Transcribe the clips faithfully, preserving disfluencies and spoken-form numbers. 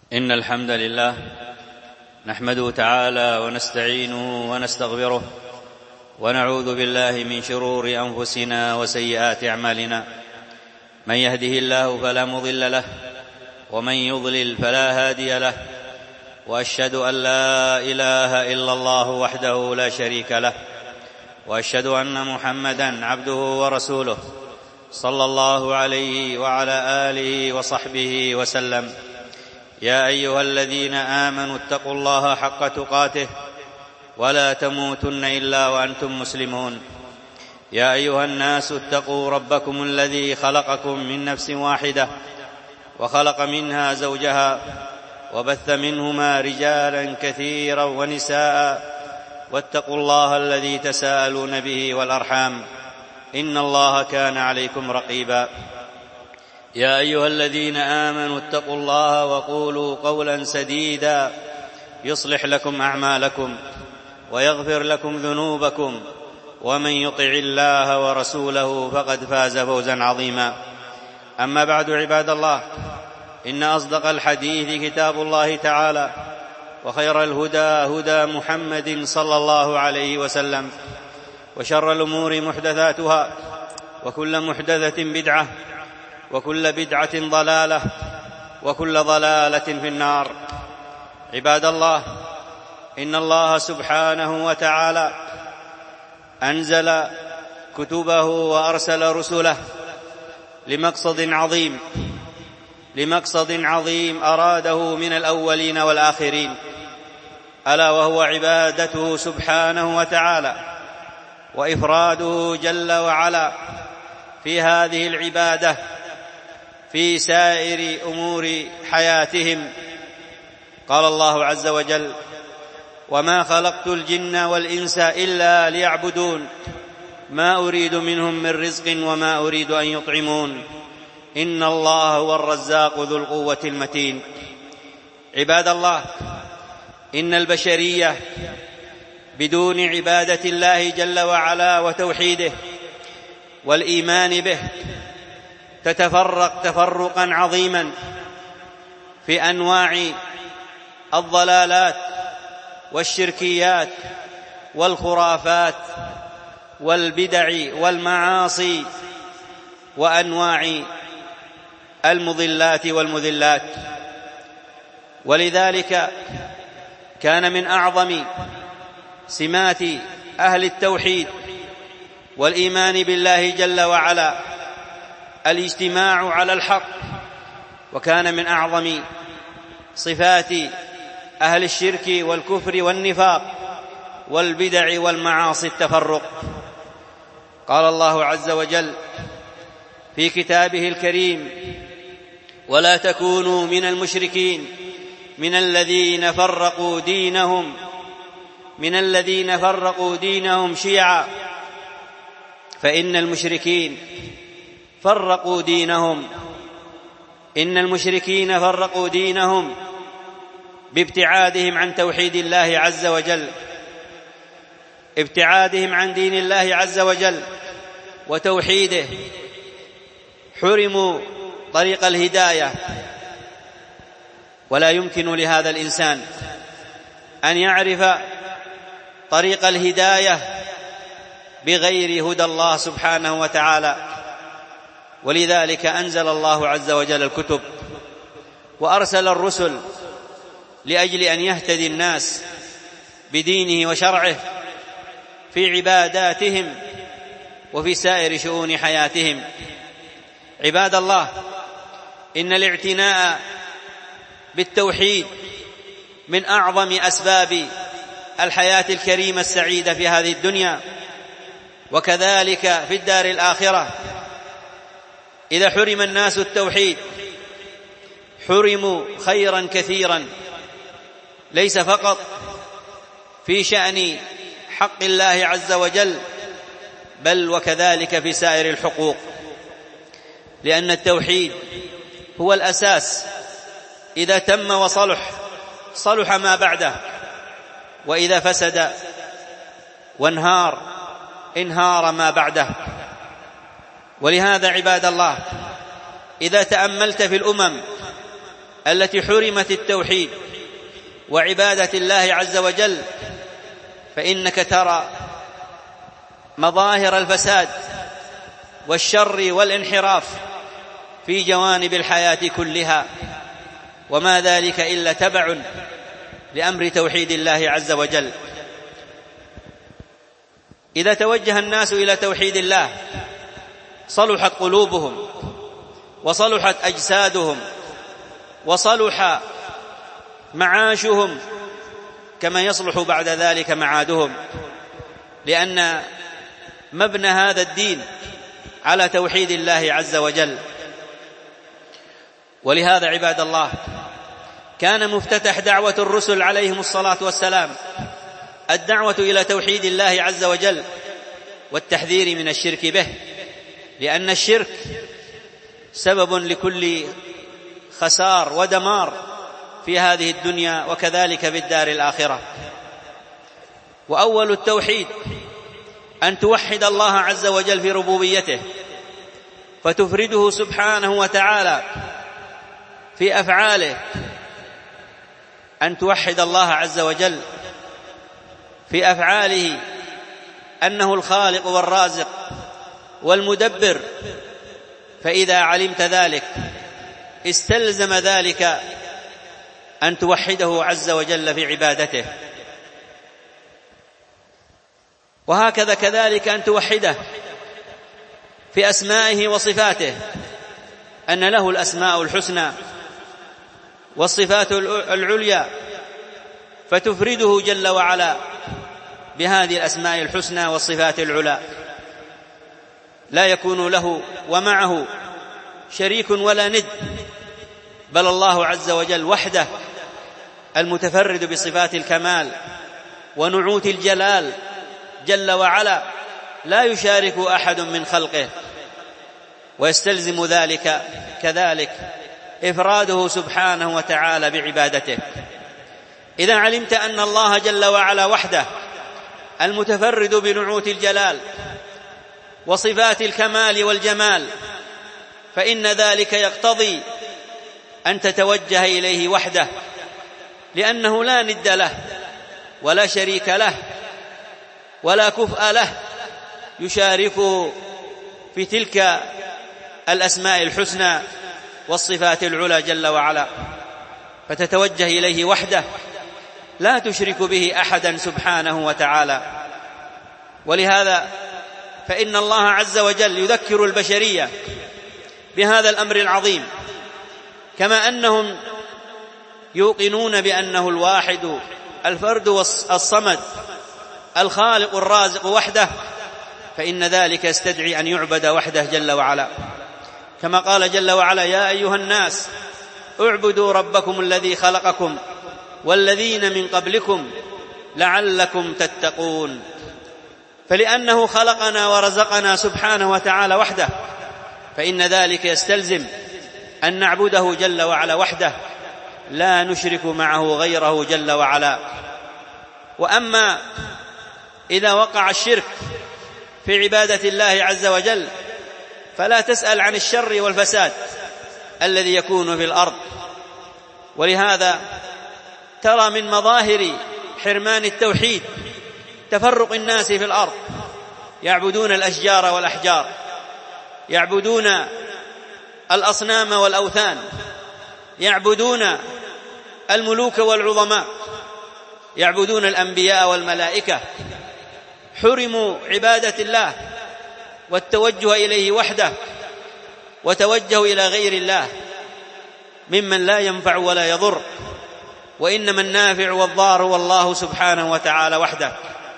إن الحمد لله نحمده تعالى ونستعينه ونستغفره ونعوذ بالله من شرور أنفسنا وسيئات أعمالنا. من يهده الله فلا مضل له ومن يضلل فلا هادي له، وأشهد أن لا إله إلا الله وحده لا شريك له، وأشهد أن محمدا عبده ورسوله صلى الله عليه وعلى آله وصحبه وسلم. يا أيها الذين آمنوا اتقوا الله حق تقاته ولا تموتن إلا وأنتم مسلمون. يا أيها الناس اتقوا ربكم الذي خلقكم من نفس واحدة وخلق منها زوجها وبث منهما رجالا كثيرا ونساء، واتقوا الله الذي تساءلون به والأرحام إن الله كان عليكم رقيبا. يا أيها الذين آمنوا اتقوا الله وقولوا قولا سديدا يصلح لكم أعمالكم ويغفر لكم ذنوبكم، ومن يطع الله ورسوله فقد فاز فوزا عظيما. أما بعد، عباد الله، إن أصدق الحديث كتاب الله تعالى، وخير الهدى هدى محمد صلى الله عليه وسلم، وشر الأمور محدثاتها، وكل محدثة بدعة، وكل بدعة ضلالة، وكل ضلالة في النار. عباد الله، إن الله سبحانه وتعالى أنزل كتبه وأرسل رسله لمقصد عظيم لمقصد عظيم أراده من الأولين والآخرين، ألا وهو عبادته سبحانه وتعالى وإفراده جل وعلا في هذه العبادة في سائر أمور حياتهم. قال الله عز وجل: وما خلقت الجن والإنس إلا ليعبدون ما أريد منهم من رزق وما أريد أن يطعمون إن الله هو الرزاق ذو القوة المتين. عباد الله، إن البشرية بدون عبادة الله جل وعلا وتوحيده والإيمان به تتفرق تفرقا عظيما في أنواع الضلالات والشركيات والخرافات والبدع والمعاصي وأنواع المضلات والمذلات. ولذلك كان من أعظم سمات أهل التوحيد والإيمان بالله جل وعلا الاجتماع على الحق، وكان من أعظم صفات أهل الشرك والكفر والنفاق والبدع والمعاصي التفرق. قال الله عز وجل في كتابه الكريم: ولا تكونوا من المشركين من الذين فرقوا دينهم من الذين فرقوا دينهم شيعا فإن المشركين فرقوا دينهم إن المشركين فرقوا دينهم بابتعادهم عن توحيد الله عز وجل ابتعادهم عن دين الله عز وجل وتوحيده. حرموا طريق الهداية، ولا يمكن لهذا الإنسان أن يعرف طريق الهداية بغير هدى الله سبحانه وتعالى. ولذلك أنزل الله عز وجل الكتب وأرسل الرسل لأجل أن يهتدي الناس بدينه وشرعه في عباداتهم وفي سائر شؤون حياتهم. عباد الله، إن الاعتناء بالتوحيد من أعظم أسباب الحياة الكريمة السعيدة في هذه الدنيا، وكذلك في الدار الآخرة. إذا حرم الناس التوحيد حرموا خيرا كثيرا، ليس فقط في شأن حق الله عز وجل، بل وكذلك في سائر الحقوق، لأن التوحيد هو الأساس. إذا تم وصلح صلح ما بعده، وإذا فسد وانهار انهار ما بعده. ولهذا عباد الله، إذا تأملت في الأمم التي حرمت التوحيد وعبادة الله عز وجل، فإنك ترى مظاهر الفساد والشر والانحراف في جوانب الحياة كلها، وما ذلك إلا تبع لأمر توحيد الله عز وجل. إذا توجه الناس إلى توحيد الله صلحت قلوبهم وصلحت أجسادهم وصلح معاشهم، كما يصلح بعد ذلك معادهم، لأن مبنى هذا الدين على توحيد الله عز وجل. ولهذا عباد الله كان مفتتح دعوة الرسل عليهم الصلاة والسلام الدعوة إلى توحيد الله عز وجل والتحذير من الشرك به، لأن الشرك سبب لكل خسار ودمار في هذه الدنيا وكذلك في الدار الآخرة. وأول التوحيد أن توحد الله عز وجل في ربوبيته، فتفرده سبحانه وتعالى في أفعاله، أن توحد الله عز وجل في أفعاله أنه الخالق والرازق والمدبر. فإذا علمت ذلك استلزم ذلك أن توحده عز وجل في عبادته، وهكذا كذلك أن توحده في أسمائه وصفاته، أن له الأسماء الحسنى والصفات العليا، فتفرده جل وعلا بهذه الأسماء الحسنى والصفات العلى، لا يكون له ومعه شريك ولا ند، بل الله عز وجل وحده المتفرد بصفات الكمال ونعوت الجلال جل وعلا، لا يشارك أحد من خلقه، ويستلزم ذلك كذلك إفراده سبحانه وتعالى بعبادته. إذا علمت أن الله جل وعلا وحده المتفرد بنعوت الجلال وصفات الكمال والجمال، فإن ذلك يقتضي أن تتوجه إليه وحده، لأنه لا ند له ولا شريك له ولا كفء له يشاركه في تلك الأسماء الحسنى والصفات العلى جل وعلا، فتتوجه إليه وحده لا تشرك به أحدا سبحانه وتعالى. ولهذا فإن الله عز وجل يذكر البشرية بهذا الأمر العظيم، كما أنهم يوقنون بأنه الواحد الفرد الصمد الخالق الرازق وحده، فإن ذلك يستدعي أن يعبد وحده جل وعلا، كما قال جل وعلا: يا أيها الناس اعبدوا ربكم الذي خلقكم والذين من قبلكم لعلكم تتقون. فلأنه خلقنا ورزقنا سبحانه وتعالى وحده، فإن ذلك يستلزم أن نعبده جل وعلا وحده، لا نشرك معه غيره جل وعلا. وأما إذا وقع الشرك في عبادة الله عز وجل فلا تسأل عن الشر والفساد الذي يكون في الأرض. ولهذا ترى من مظاهر حرمان التوحيد تفرق الناس في الأرض، يعبدون الأشجار والأحجار، يعبدون الأصنام والأوثان، يعبدون الملوك والعظماء، يعبدون الأنبياء والملائكة، حرموا عبادة الله والتوجه إليه وحده، وتوجهوا إلى غير الله ممن لا ينفع ولا يضر، وإنما النافع والضار هو الله سبحانه وتعالى وحده.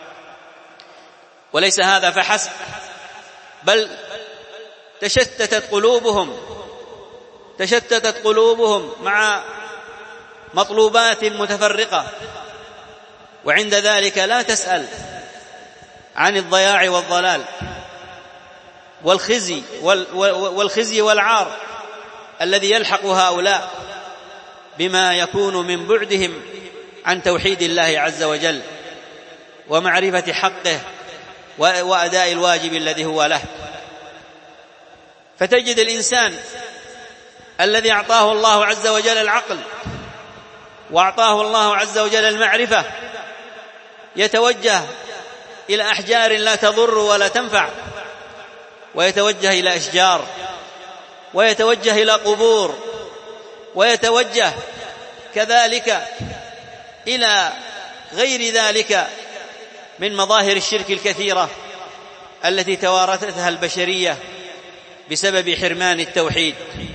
وليس هذا فحسب، بل تشتتت قلوبهم تشتتت قلوبهم مع مطلوبات متفرقة، وعند ذلك لا تسأل عن الضياع والضلال والخزي والخزي والعار الذي يلحق هؤلاء بما يكون من بعدهم عن توحيد الله عز وجل ومعرفة حقه وأداء الواجب الذي هو له. فتجد الإنسان الذي أعطاه الله عز وجل العقل وأعطاه الله عز وجل المعرفة يتوجه إلى أحجار لا تضر ولا تنفع، ويتوجه إلى أشجار، ويتوجه إلى قبور، ويتوجه كذلك إلى غير ذلك من مظاهر الشرك الكثيرة التي توارثتها البشرية بسبب حرمان التوحيد.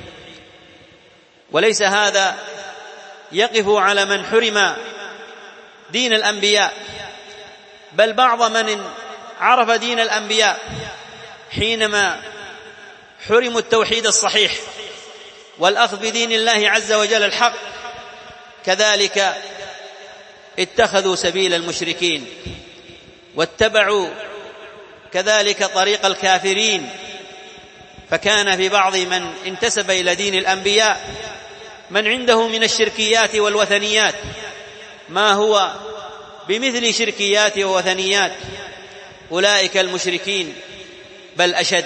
وليس هذا يقف على من حرم دين الأنبياء، بل بعض من عرف دين الأنبياء حينما حرموا التوحيد الصحيح والأخذ بدين الله عز وجل الحق كذلك اتخذوا سبيل المشركين واتبعوا كذلك طريق الكافرين. فكان في بعض من انتسب إلى دين الأنبياء من عنده من الشركيات والوثنيات ما هو بمثل شركيات ووثنيات أولئك المشركين بل أشد.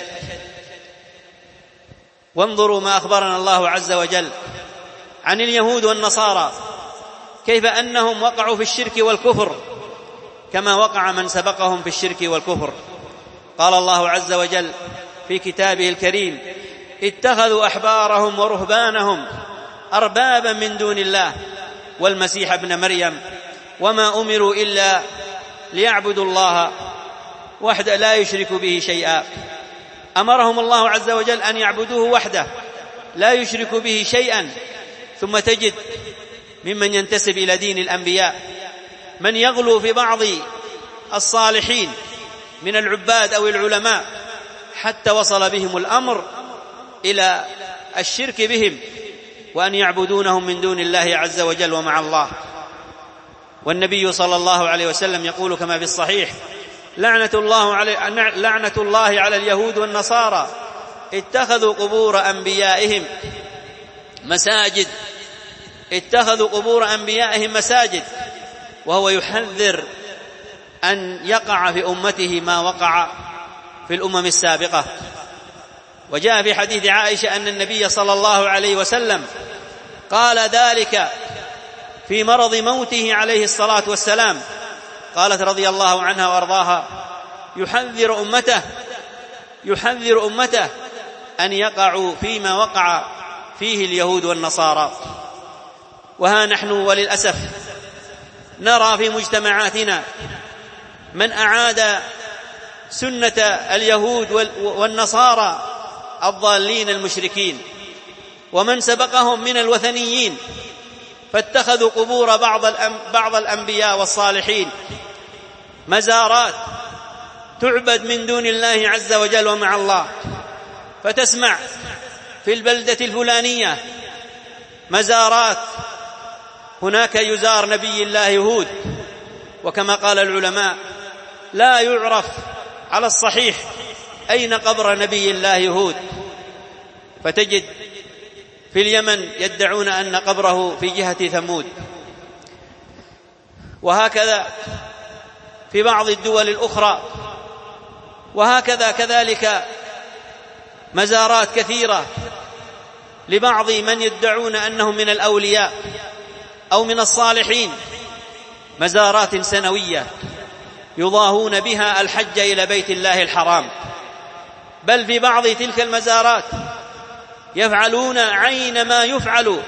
وانظروا ما أخبرنا الله عز وجل عن اليهود والنصارى كيف أنهم وقعوا في الشرك والكفر كما وقع من سبقهم في الشرك والكفر. قال الله عز وجل في كتابه الكريم: اتخذوا أحبارهم ورهبانهم أربابا من دون الله والمسيح ابن مريم وما أمروا إلا ليعبدوا الله وحده لا يشركوا به شيئا. أمرهم الله عز وجل أن يعبدوه وحده لا يشركوا به شيئا. ثم تجد ممن ينتسب إلى دين الأنبياء من يغلو في بعض الصالحين من العباد أو العلماء حتى وصل بهم الأمر إلى الشرك بهم وأن يعبدونهم من دون الله عز وجل ومع الله. والنبي صلى الله عليه وسلم يقول كما في الصحيح: لعنة الله على لعنة الله على اليهود والنصارى اتخذوا قبور أنبيائهم مساجد اتخذوا قبور أنبيائهم مساجد. وهو يحذر أن يقع في أمته ما وقع في الأمم السابقة. وجاء في حديث عائشة أن النبي صلى الله عليه وسلم قال ذلك في مرض موته عليه الصلاة والسلام. قالت رضي الله عنها وأرضاها: يحذر أمته يحذر أمته أن يقعوا فيما وقع فيه اليهود والنصارى. وها نحن وللأسف نرى في مجتمعاتنا من أعاد سنة اليهود والنصارى الضالين المشركين، ومن سبقهم من الوثنيين فاتخذوا قبور بعض بعض الأنبياء والصالحين مزارات تعبد من دون الله عز وجل ومع الله. فتسمع في البلدة الفلانية مزارات هناك يزار نبي الله هود، وكما قال العلماء لا يعرف على الصحيح أين قبر نبي الله هود. فتجد في اليمن يدعون أن قبره في جهة ثمود. وهكذا في بعض الدول الأخرى، وهكذا كذلك مزارات كثيرة لبعض من يدعون أنهم من الأولياء أو من الصالحين، مزارات سنوية يضاهون بها الحج إلى بيت الله الحرام. بل في بعض تلك المزارات يفعلون عين ما يفعل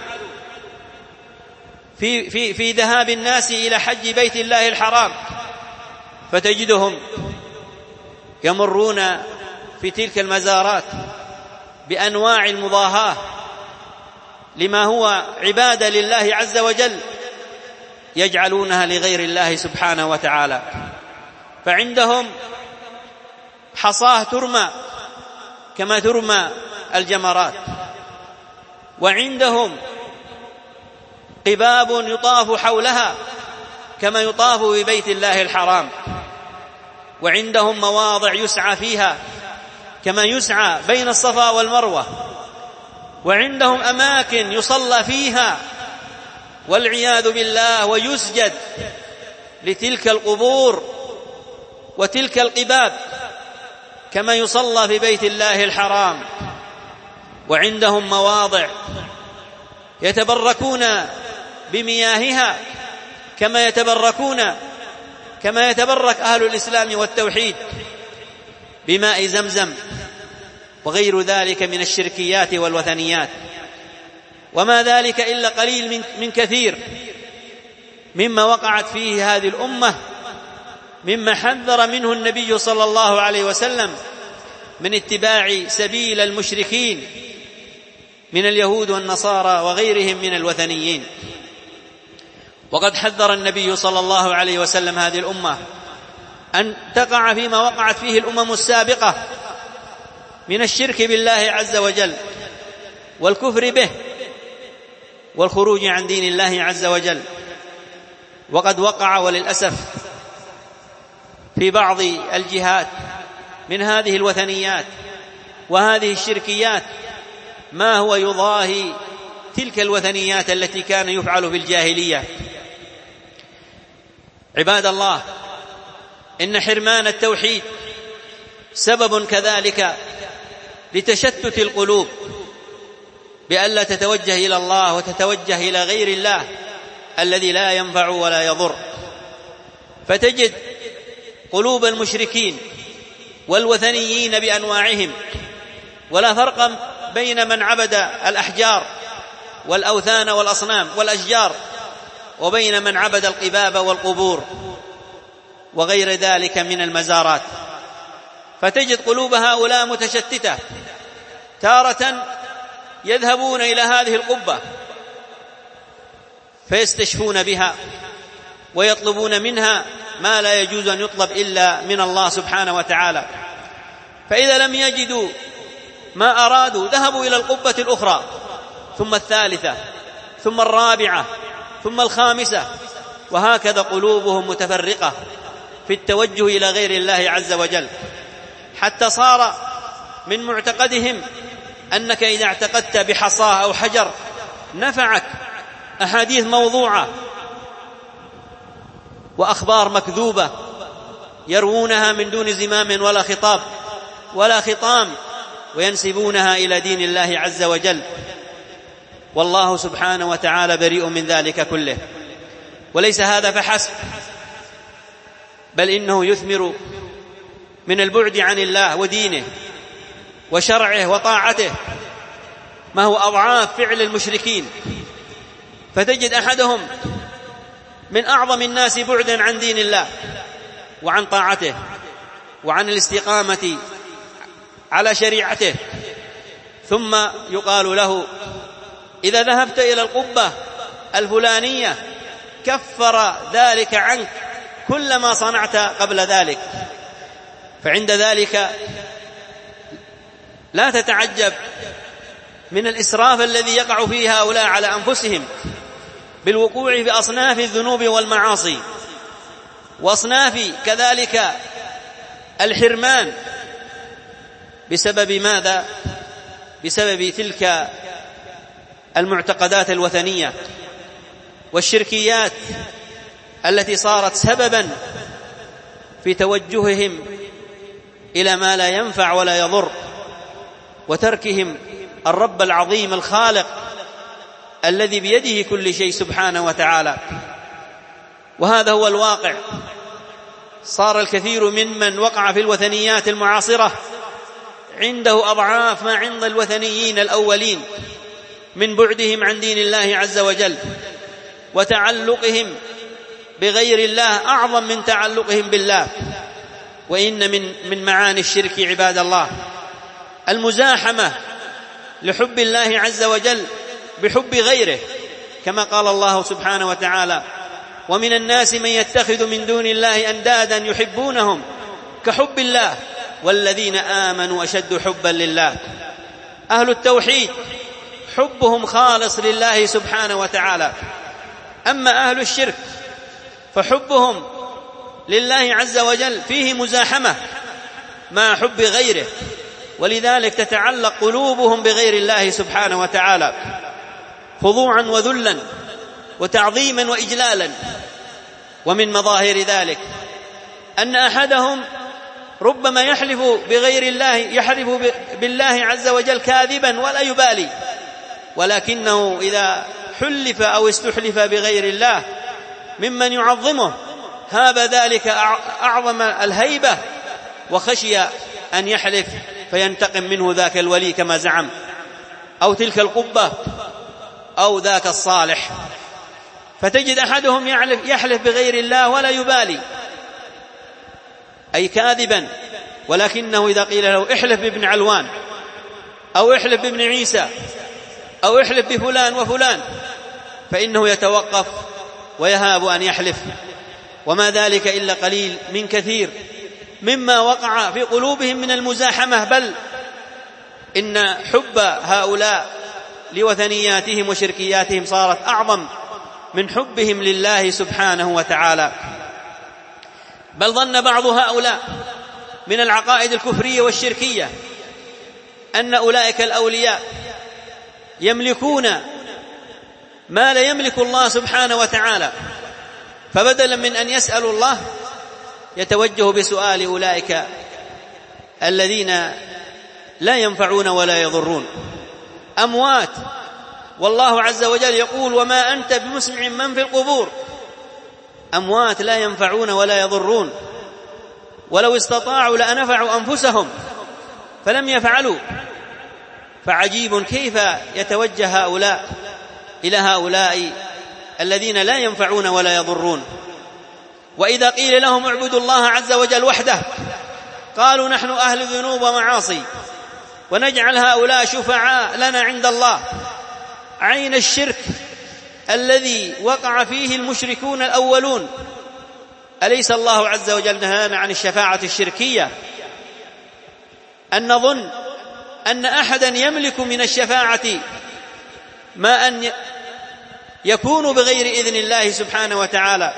في, في, في ذهاب الناس إلى حج بيت الله الحرام. فتجدهم يمرون في تلك المزارات بأنواع المضاهاة لما هو عبادة لله عز وجل يجعلونها لغير الله سبحانه وتعالى. فعندهم حصاه ترمى كما ترمى الجمرات، وعندهم قباب يطاف حولها كما يطاف ببيت الله الحرام، وعندهم مواضع يسعى فيها كما يسعى بين الصفا والمروة، وعندهم أماكن يصلى فيها والعياذ بالله ويسجد لتلك القبور وتلك القباب كما يصلى في بيت الله الحرام. وعندهم مواضع يتبركون بمياهها كما يتبركون كما يتبرك أهل الإسلام والتوحيد بماء زمزم وغير ذلك من الشركيات والوثنيات. وما ذلك إلا قليل من, من كثير مما وقعت فيه هذه الأمة، مما حذر منه النبي صلى الله عليه وسلم من اتباع سبيل المشركين من اليهود والنصارى وغيرهم من الوثنيين. وقد حذر النبي صلى الله عليه وسلم هذه الأمة أن تقع فيما وقعت فيه الأمم السابقة من الشرك بالله عز وجل والكفر به والخروج عن دين الله عز وجل. وقد وقع وللأسف في بعض الجهات من هذه الوثنيات وهذه الشركيات ما هو يضاهي تلك الوثنيات التي كان يفعل في الجاهلية. عباد الله، إن حرمان التوحيد سبب كذلك لتشتت القلوب بألا تتوجه إلى الله وتتوجه إلى غير الله الذي لا ينفع ولا يضر. فتجد قلوب المشركين والوثنيين بأنواعهم، ولا فرق بين من عبد الأحجار والأوثان والأصنام والأشجار وبين من عبد القباب والقبور وغير ذلك من المزارات. فتجد قلوب هؤلاء متشتتة، تارة يذهبون إلى هذه القبة فيستشفون بها ويطلبون منها ما لا يجوز أن يطلب إلا من الله سبحانه وتعالى، فإذا لم يجدوا ما أرادوا ذهبوا إلى القبة الأخرى ثم الثالثة ثم الرابعة ثم الخامسة، وهكذا قلوبهم متفرقة في التوجه إلى غير الله عز وجل، حتى صار من معتقدهم أنك إذا اعتقدت بحصاه أو حجر نفعك أحاديث موضوعة وأخبار مكذوبة يروونها من دون زمام ولا خطاب ولا خطام وينسبونها إلى دين الله عز وجل، والله سبحانه وتعالى بريء من ذلك كله. وليس هذا فحسب، بل إنه يثمر من البعد عن الله ودينه وشرعه وطاعته ما هو أضعاف فعل المشركين. فتجد أحدهم من أعظم الناس بعدا عن دين الله وعن طاعته وعن الاستقامة على شريعته، ثم يقال له إذا ذهبت إلى القبة الفلانية كفر ذلك عنك كل ما صنعت قبل ذلك. فعند ذلك لا تتعجب من الإسراف الذي يقع فيه هؤلاء على أنفسهم بالوقوع في أصناف الذنوب والمعاصي وأصناف كذلك الحرمان. بسبب ماذا؟ بسبب تلك المعتقدات الوثنية والشركيات التي صارت سببا في توجههم إلى ما لا ينفع ولا يضر، وتركهم الرب العظيم الخالق الذي بيده كل شيء سبحانه وتعالى. وهذا هو الواقع. صار الكثير ممن وقع في الوثنيات المعاصرة عنده أضعاف ما عند الوثنيين الأولين من بعدهم عن دين الله عز وجل وتعلقهم بغير الله أعظم من تعلقهم بالله. وإن من من معاني الشرك عباد الله المزاحمة لحب الله عز وجل بحب غيره، كما قال الله سبحانه وتعالى: ومن الناس من يتخذ من دون الله أندادا يحبونهم كحب الله والذين آمنوا أشد حبا لله. أهل التوحيد حبهم خالص لله سبحانه وتعالى، أما أهل الشرك فحبهم لله عز وجل فيه مزاحمة مع حب غيره، ولذلك تتعلق قلوبهم بغير الله سبحانه وتعالى خضوعا وذلا وتعظيما وإجلالا. ومن مظاهر ذلك أن أحدهم ربما يحلف بغير الله، يحلف بالله عز وجل كاذبا ولا يبالي، ولكنه إذا حلف أو استحلف بغير الله ممن يعظمه هاب ذلك أعظم الهيبة، وخشي أن يحلف فينتقم منه ذاك الولي كما زعم، أو تلك القبة، أو ذاك الصالح. فتجد أحدهم يحلف بغير الله ولا يبالي، أي كاذبا، ولكنه إذا قيل له احلف بابن علوان أو احلف بابن عيسى أو احلف بفلان وفلان فإنه يتوقف ويهاب أن يحلف. وما ذلك إلا قليل من كثير مما وقع في قلوبهم من المزاحمة، بل إن حب هؤلاء لوثنياتهم وشركياتهم صارت أعظم من حبهم لله سبحانه وتعالى. بل ظن بعض هؤلاء من العقائد الكفرية والشركية أن أولئك الأولياء يملكون ما لا يملك الله سبحانه وتعالى، فبدلا من أن يسألوا الله يتوجه بسؤال أولئك الذين لا ينفعون ولا يضرون، أموات، والله عز وجل يقول وما أنت بمسمع من في القبور، أموات لا ينفعون ولا يضرون، ولو استطاعوا لأنفعوا أنفسهم فلم يفعلوا. فعجيب كيف يتوجه هؤلاء إلى هؤلاء الذين لا ينفعون ولا يضرون. وإذا قيل لهم اعبدوا الله عز وجل وحده قالوا نحن أهل ذنوب ومعاصي ونجعل هؤلاء شفعاء لنا عند الله، عين الشرك الذي وقع فيه المشركون الأولون. أليس الله عز وجل نهانا عن الشفاعة الشركية؟ أن نظن أن أحدا يملك من الشفاعة ما أن يكون بغير إذن الله سبحانه وتعالى.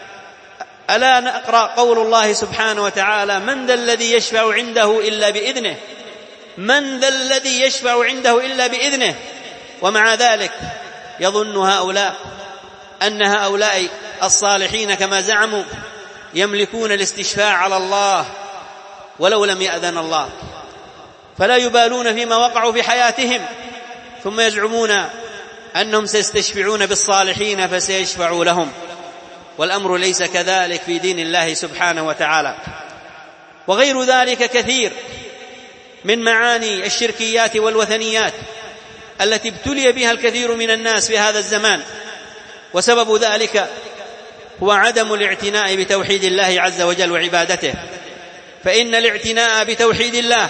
ألا نقرأ قول الله سبحانه وتعالى من ذا الذي يشفع عنده إلا بإذنه، من ذا الذي يشفع عنده إلا بإذنه. ومع ذلك يظن هؤلاء أن هؤلاء الصالحين كما زعموا يملكون الاستشفاع على الله ولو لم يأذن الله، فلا يبالون فيما وقعوا في حياتهم، ثم يزعمون أنهم سيستشفعون بالصالحين فسيشفعوا لهم، والأمر ليس كذلك في دين الله سبحانه وتعالى. وغير ذلك كثير من معاني الشركيات والوثنيات التي ابتلي بها الكثير من الناس في هذا الزمان، وسبب ذلك هو عدم الاعتناء بتوحيد الله عز وجل وعبادته. فإن الاعتناء بتوحيد الله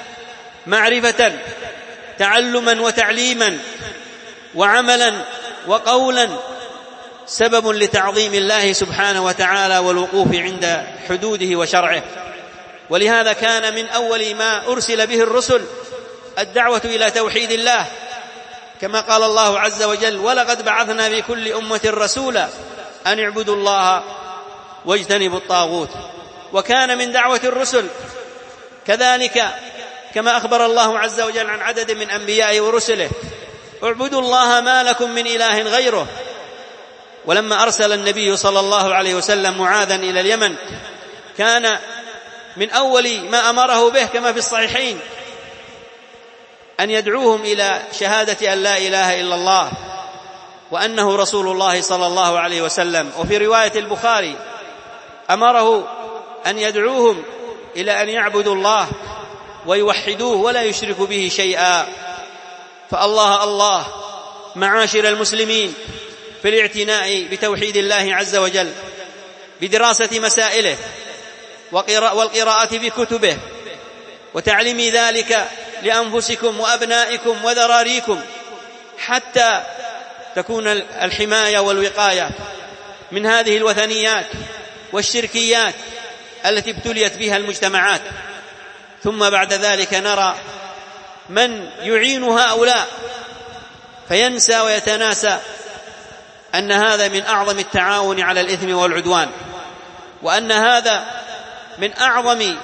معرفة تعلما وتعليما وعملا وقولا سبب لتعظيم الله سبحانه وتعالى والوقوف عند حدوده وشرعه. ولهذا كان من أول ما أرسل به الرسل الدعوة إلى توحيد الله، كما قال الله عز وجل ولقد بعثنا في كل أمة رسولا أن اعبدوا الله واجتنبوا الطاغوت. وكان من دعوة الرسل كذلك كما أخبر الله عز وجل عن عدد من أنبيائه ورسله اعبدوا الله ما لكم من إله غيره. ولما أرسل النبي صلى الله عليه وسلم معاذا إلى اليمن كان من أول ما أمره به كما في الصحيحين أن يدعوهم إلى شهادة أن لا إله إلا الله وأنه رسول الله صلى الله عليه وسلم. وفي رواية البخاري أمره أن يدعوهم إلى أن يعبدوا الله ويوحدوه ولا يشركوا به شيئا. فالله الله معاشر المسلمين في الاعتناء بتوحيد الله عز وجل بدراسة مسائله والقراءة بكتبه وتعليم ذلك لأنفسكم وأبنائكم وذراريكم حتى تكون الحماية والوقاية من هذه الوثنيات والشركيات التي ابتليت بها المجتمعات. ثم بعد ذلك نرى من يعين هؤلاء فينسى ويتناسى أن هذا من أعظم التعاون على الإثم والعدوان، وأن هذا من أعظم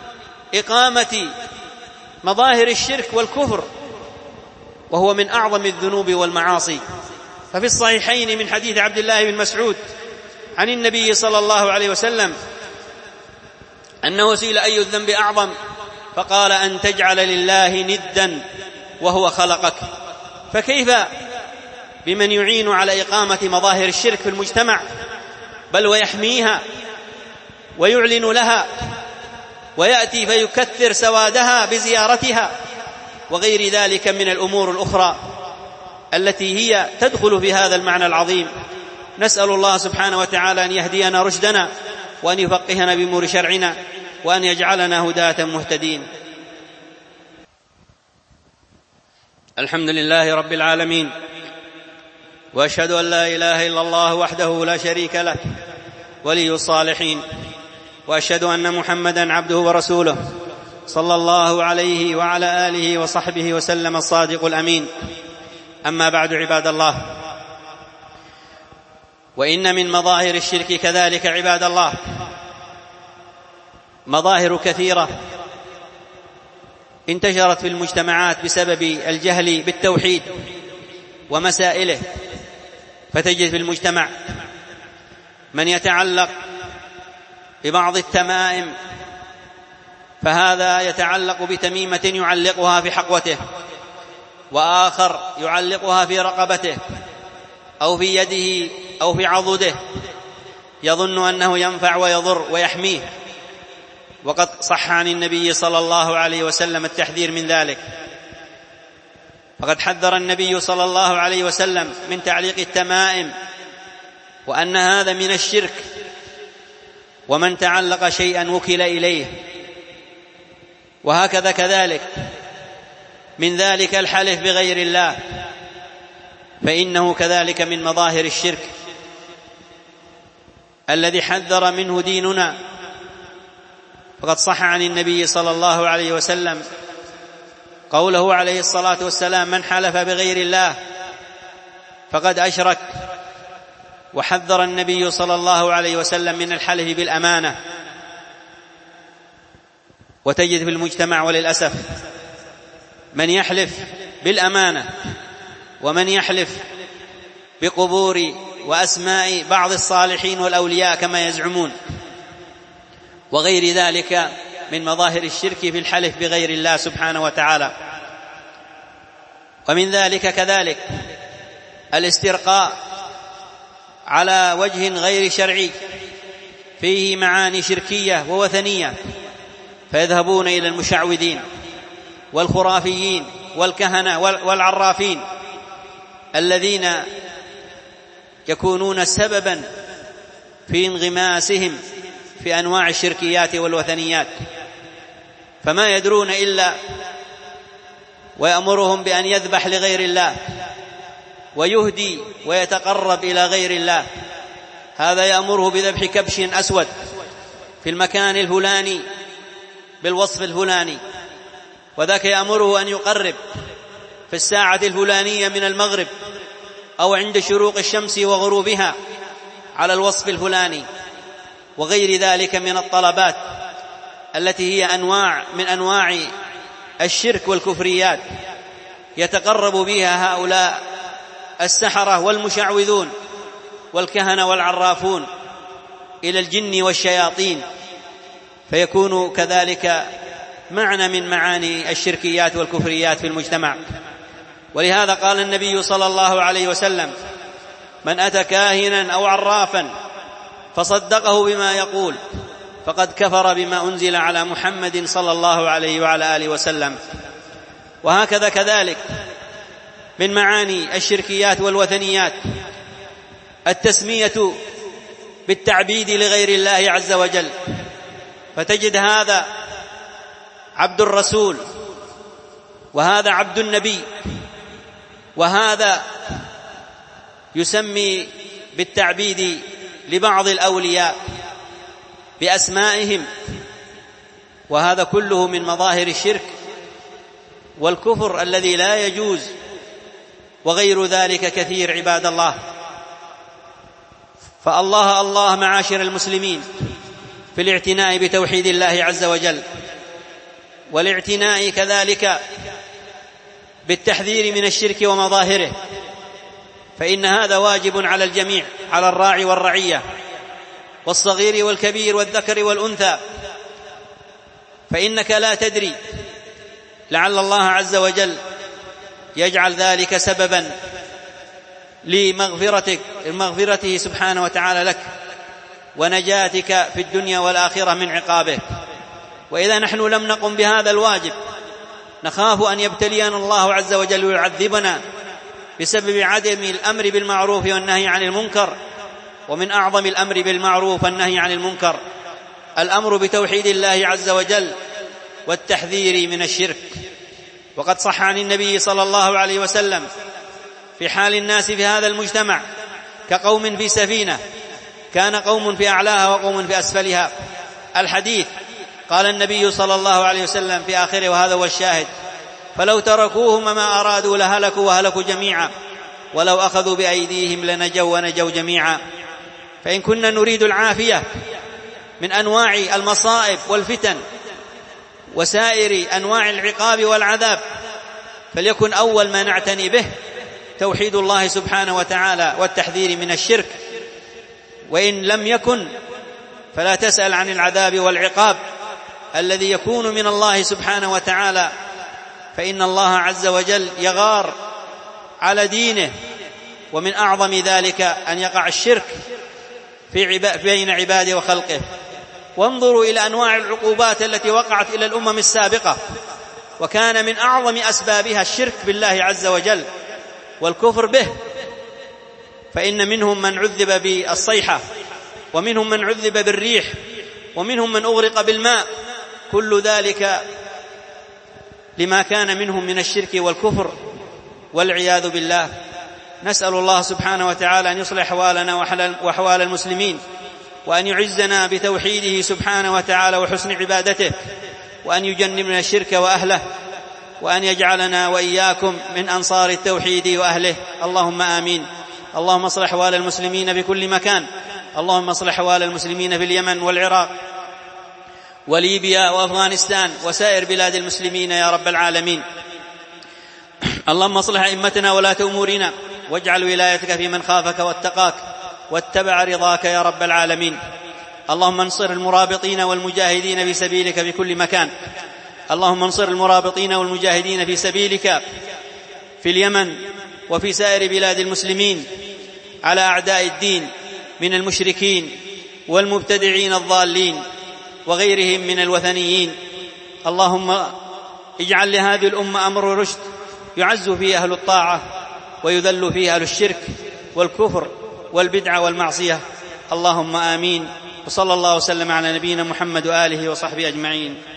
إقامة مظاهر الشرك والكفر، وهو من أعظم الذنوب والمعاصي. ففي الصحيحين من حديث عبد الله بن مسعود عن النبي صلى الله عليه وسلم أنه سئل أي الذنب أعظم فقال أن تجعل لله ندا وهو خلقك. فكيف بمن يعين على إقامة مظاهر الشرك في المجتمع، بل ويحميها ويعلن لها، ويأتي فيكثر سوادها بزيارتها وغير ذلك من الأمور الأخرى التي هي تدخل في هذا المعنى العظيم. نسأل الله سبحانه وتعالى أن يهدينا رشدنا، وأن يفقهنا بأمور شرعنا، وأن يجعلنا هداة مهتدين. الحمد لله رب العالمين، وأشهد أن لا إله إلا الله وحده لا شريك له ولي الصالحين، وأشهد أن محمدا عبده ورسوله صلى الله عليه وعلى آله وصحبه وسلم الصادق الأمين. أما بعد، عباد الله، وإن من مظاهر الشرك كذلك عباد الله مظاهر كثيرة انتشرت في المجتمعات بسبب الجهل بالتوحيد ومسائله. فتجد في المجتمع من يتعلق ببعض التمائم، فهذا يتعلق بتميمة يعلقها في حقوته، وآخر يعلقها في رقبته أو في يده أو في عضده، يظن أنه ينفع ويضر ويحميه، وقد صح عن النبي صلى الله عليه وسلم التحذير من ذلك. فقد حذر النبي صلى الله عليه وسلم من تعليق التمائم، وأن هذا من الشرك، ومن تعلق شيئا وكل إليه. وهكذا كذلك من ذلك الحلف بغير الله، فإنه كذلك من مظاهر الشرك الذي حذر منه ديننا. فقد صح عن النبي صلى الله عليه وسلم قوله عليه الصلاة والسلام: من حلف بغير الله فقد أشرك. وحذر النبي صلى الله عليه وسلم من الحلف بالأمانة. وتجد في المجتمع وللأسف من يحلف بالأمانة، ومن يحلف بقبور وأسماء بعض الصالحين والأولياء كما يزعمون، وغير ذلك من مظاهر الشرك في الحلف بغير الله سبحانه وتعالى. ومن ذلك كذلك الاسترقاء على وجه غير شرعي فيه معاني شركية ووثنية، فيذهبون إلى المشعوذين والخرافيين والكهنة والعرافين الذين يكونون سببا في انغماسهم في أنواع الشركيات والوثنيات، فما يدرون إلا ويأمرهم بأن يذبح لغير الله ويهدي ويتقرب إلى غير الله. هذا يأمره بذبح كبش أسود في المكان الفلاني بالوصف الفلاني، وذاك يأمره أن يقرب في الساعة الفلانية من المغرب أو عند شروق الشمس وغروبها على الوصف الفلاني، وغير ذلك من الطلبات التي هي أنواع من أنواع الشرك والكفريات يتقرب بها هؤلاء السحرة والمشعوذون والكهنة والعرافون إلى الجن والشياطين، فيكون كذلك معنى من معاني الشركيات والكفريات في المجتمع. ولهذا قال النبي صلى الله عليه وسلم: من أتى كاهنا أو عرافا فصدقه بما يقول فقد كفر بما أنزل على محمد صلى الله عليه وعلى آله وسلم. وهكذا كذلك من معاني الشركيات والوثنيات التسمية بالتعبيد لغير الله عز وجل، فتجد هذا عبد الرسول، وهذا عبد النبي، وهذا يسمي بالتعبيد لبعض الأولياء بأسمائهم، وهذا كله من مظاهر الشرك والكفر الذي لا يجوز، وغير ذلك كثير عباد الله. فالله الله معاشر المسلمين في الاعتناء بتوحيد الله عز وجل، والاعتناء كذلك بالتحذير من الشرك ومظاهره، فإن هذا واجب على الجميع، على الراعي والرعية والصغير والكبير والذكر والأنثى، فإنك لا تدري، لعل الله عز وجل يجعل ذلك سببا لمغفرتك مغفرته سبحانه وتعالى لك ونجاتك في الدنيا والآخرة من عقابه. وإذا نحن لم نقم بهذا الواجب نخاف أن يبتلينا الله عز وجل ويعذبنا بسبب عدم الأمر بالمعروف والنهي عن المنكر. ومن أعظم الأمر بالمعروف والنهي عن المنكر الأمر بتوحيد الله عز وجل والتحذير من الشرك. وقد صح عن النبي صلى الله عليه وسلم في حال الناس في هذا المجتمع كقوم في سفينة، كان قوم في أعلاها وقوم في أسفلها. الحديث قال النبي صلى الله عليه وسلم في آخره، وهذا هو الشاهد: فلو تركوهم ما أرادوا لهلكوا وهلكوا جميعا، ولو أخذوا بأيديهم لنجوا ونجوا جميعا. فإن كنا نريد العافية من أنواع المصائب والفتن وسائر أنواع العقاب والعذاب، فليكن أول ما نعتني به توحيد الله سبحانه وتعالى والتحذير من الشرك. وإن لم يكن فلا تسأل عن العذاب والعقاب الذي يكون من الله سبحانه وتعالى، فإن الله عز وجل يغار على دينه، ومن أعظم ذلك أن يقع الشرك في عباد بين عباده وخلقه. وانظروا إلى أنواع العقوبات التي وقعت إلى الأمم السابقة، وكان من أعظم أسبابها الشرك بالله عز وجل والكفر به. فإن منهم من عذب بالصيحة، ومنهم من عذب بالريح، ومنهم من أغرق بالماء، كل ذلك لما كان منهم من الشرك والكفر والعياذ بالله. نسأل الله سبحانه وتعالى أن يصلح أحوالنا وأحوال المسلمين، وأن يعزنا بتوحيده سبحانه وتعالى وحسن عبادته، وأن يجنبنا الشرك وأهله، وأن يجعلنا وإياكم من أنصار التوحيد وأهله. اللهم آمين. اللهم اصلح أحوال المسلمين بكل مكان، اللهم اصلح أحوال المسلمين في اليمن والعراق وليبيا وأفغانستان وسائر بلاد المسلمين يا رب العالمين. اللهم اصلح أئمتنا ولاة أمورنا، واجعل ولايتك في من خافك واتقاك واتبع رضاك يا رب العالمين. اللهم انصر المرابطين والمجاهدين في سبيلك في كل مكان. اللهم انصر المرابطين والمجاهدين في سبيلك في اليمن وفي سائر بلاد المسلمين على أعداء الدين من المشركين والمبتدعين الضالين وغيرهم من الوثنيين. اللهم اجعل لهذه الأمة أمر رشد يعز فيه أهل الطاعة ويذل فيه أهل الشرك والكفر والبدعة والمعصية. اللهم آمين. وصلى الله وسلم على نبينا محمد وآله وصحبه أجمعين.